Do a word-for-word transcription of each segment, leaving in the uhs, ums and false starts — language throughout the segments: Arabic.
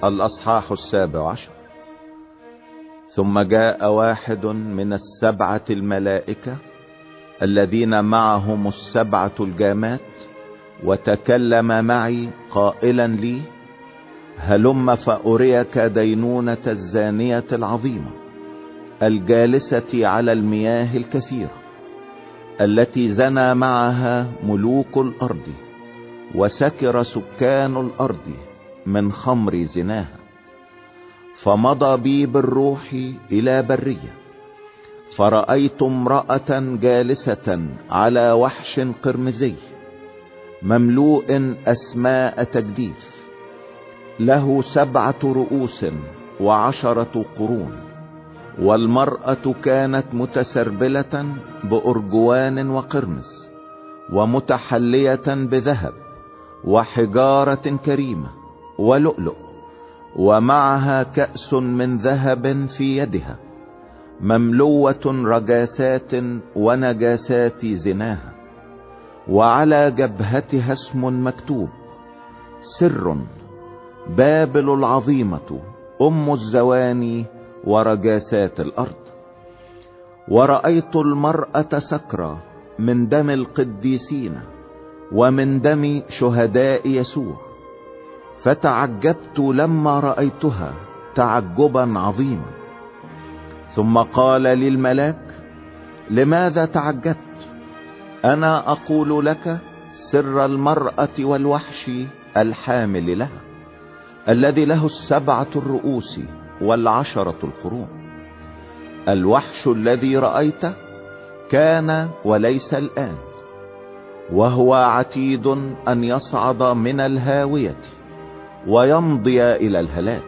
الأصحاح السابع عشر. ثم جاء واحد من السبعة الملائكة الذين معهم السبعة الجامات وتكلم معي قائلا لي: هلم فأريك دينونة الزانية العظيمة الجالسة على المياه الكثيرة، التي زنى معها ملوك الأرض وسكر سكان الأرض من خمر زناها. فمضى بي بالروح إلى برية، فرأيت امرأة جالسة على وحش قرمزي مملوء أسماء تجديف، له سبعة رؤوس وعشرة قرون، والمرأة كانت متسربلة بأرجوان وقرمز ومتحلية بذهب وحجارة كريمة ولؤلؤ، ومعها كأس من ذهب في يدها مملوة رجاسات ونجاسات زناها، وعلى جبهتها اسم مكتوب: سر بابل العظيمة أم الزواني ورجاسات الأرض. ورأيت المرأة سكرى من دم القديسين ومن دم شهداء يسوع، فتعجبت لما رأيتها تعجبا عظيما. ثم قال لي الملاك: لماذا تعجبت؟ أنا أقول لك سر المرأة والوحش الحامل لها، الذي له السبعة الرؤوس والعشرة القرون. الوحش الذي رأيته كان وليس الآن، وهو عتيد أن يصعد من الهاوية ويمضي إلى الهلاك.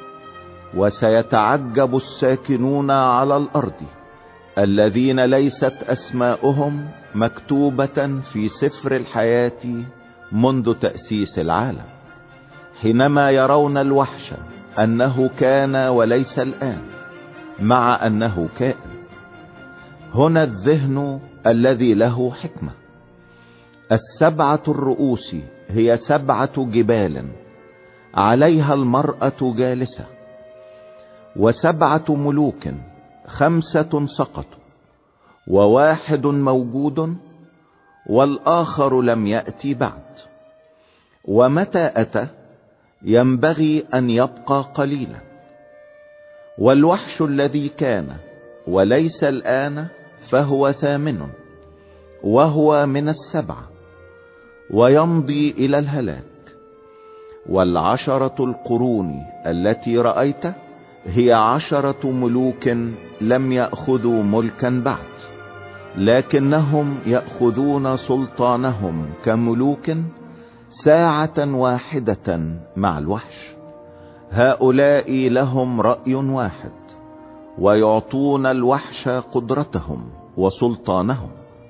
وسيتعجب الساكنون على الأرض الذين ليست أسماؤهم مكتوبة في سفر الحياة منذ تأسيس العالم، حينما يرون الوحش أنه كان وليس الآن، مع أنه كائن. هنا الذهن الذي له حكمة. السبعة الرؤوس هي سبعة جبال عليها المرأة جالسة، وسبعة ملوك، خمسة سقطوا وواحد موجود والآخر لم يأتي بعد. ومتى أتى ينبغي أن يبقى قليلا. والوحش الذي كان وليس الآن فهو ثامن، وهو من السبعة، ويمضي إلى الهلاك. والعشرة القرون التي رأيت هي عشرة ملوك لم يأخذوا ملكا بعد، لكنهم يأخذون سلطانهم كملوك ساعة واحدة مع الوحش. هؤلاء لهم رأي واحد، ويعطون الوحش قدرتهم وسلطانهم.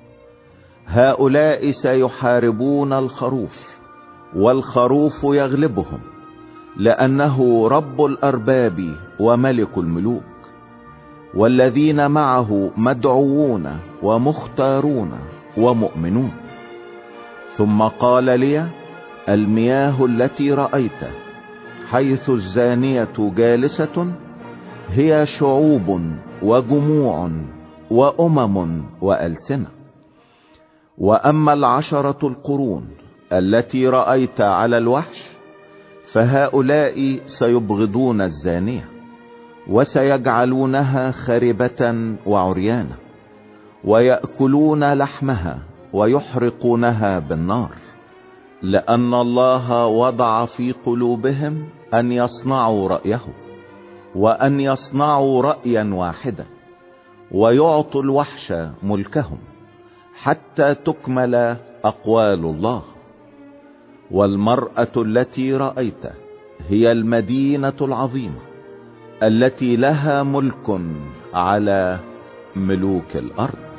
هؤلاء سيحاربون الخروف، والخروف يغلبهم، لأنه رب الأرباب وملك الملوك، والذين معه مدعوون ومختارون ومؤمنون. ثم قال لي: المياه التي رأيت حيث الزانية جالسة هي شعوب وجموع وأمم وألسنة. وأما العشرة القرون التي رأيت على الوحش فهؤلاء سيبغضون الزانية، وسيجعلونها خربة وعريانة، ويأكلون لحمها ويحرقونها بالنار، لأن الله وضع في قلوبهم أن يصنعوا رأيه، وأن يصنعوا رأيا واحدا، ويعطوا الوحش ملكهم حتى تكمل أقوال الله. والمرأة التي رأيت هي المدينة العظيمة التي لها ملك على ملوك الأرض.